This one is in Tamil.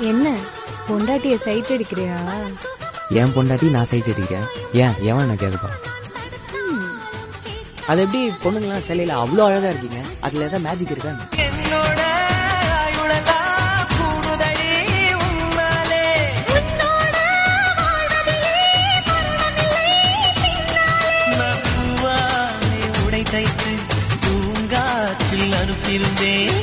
என்ன பொண்டாட்டிய சைட் அடிக்கிறியா? என் பொண்டாட்டி நான் சைட் அடிக்கிறேன். ஏன் எவன் என்ன கேட்கப்பா? அது எப்படி பொண்ணுங்களாம் சிலையில அவ்வளோ அழகா இருக்கீங்க, அதுல ஏதாவது மேஜிக் இருக்கா? உடை தைத்து பூங்காற்றில் அனுப்பியிருந்தேன்.